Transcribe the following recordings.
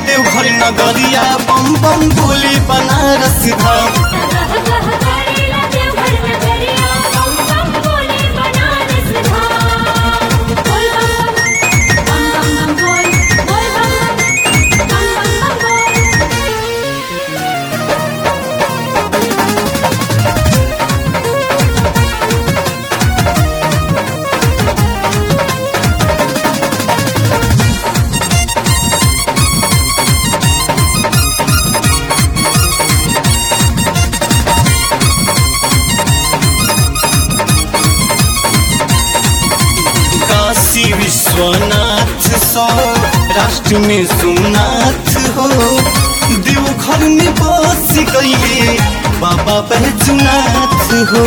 देवघर नगरिया बम बम बोली बनारस धाम। काशी विश्वनाथ सौ राष्ट्र में सोमनाथ हो, देवघर में बस गए बाबा बैजनाथ हो।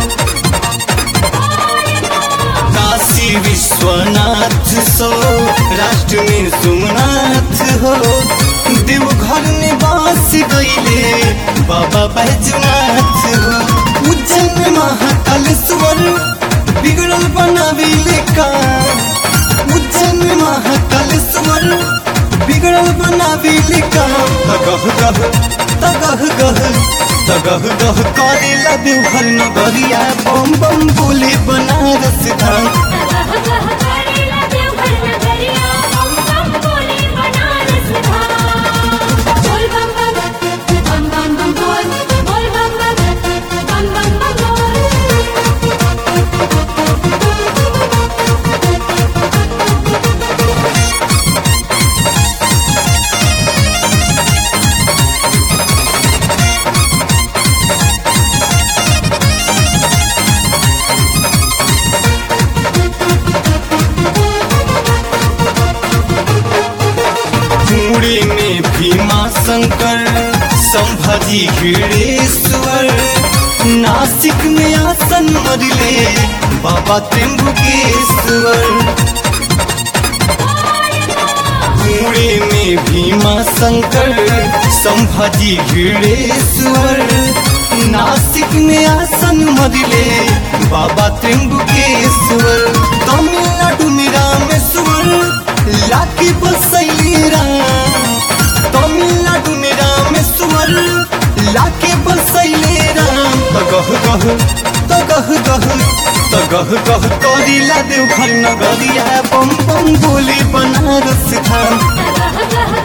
काशी विश्वनाथ सौ राष्ट्र में सोमनाथ हो, देवघर में बस गए बाबा बैजनाथ हो। उज्जैन महाकालेश्वर बिगड़ल बनाविले का, उज्जैन महाकालेश्वर बिगड़ल बनाविले का। तगह गह करेला देवघर नगरिया बम बम बोले बनारस धाम। पुणे में भीमा शंकर संभाजी खिड़ेश्वर, नासिक में आसन मरले बाबा त्र्यंबकेश्वर। पुणे में भीमा शंकर संभाजी खिड़ेश्वर, नासिक में आसन मरले बाबा त्र्यंबकेश्वर। तमिलनाडु में रामेश्वर लाके बसैली राम, तमिलनाडु में रामेश्वर लाके बसैले राम। तगह गह करेला देवघर नगरिया बम बम बोले बनारस धाम।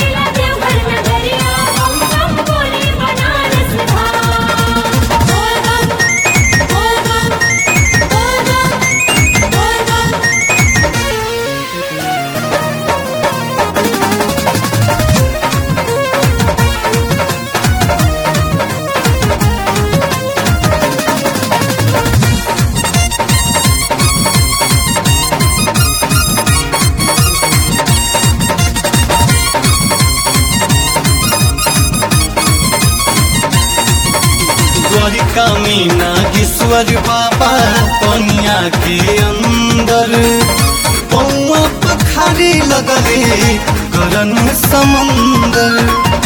द्वारिका में नागेश्वर बाबा पनिया के अंदर, पौआ पखारे लगले करन समंदर।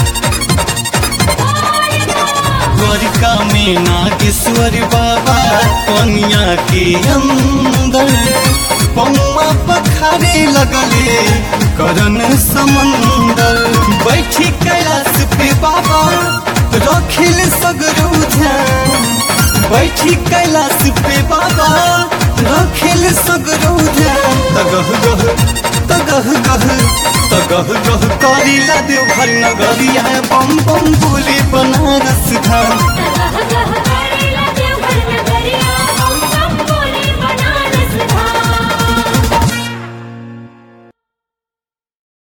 द्वारिका में नागेश्वर बाबा पनिया के अंदर, पौआ पखारे लगले करन समंदर। बैठी कैलाश पे बाबा रखिल सगरो ध्यान, बैठी कैलाश पे बाबा रखिल सगरो ध्यान। तगह गह करेला देवघर नगरिया बम बम बोले बनारस धाम।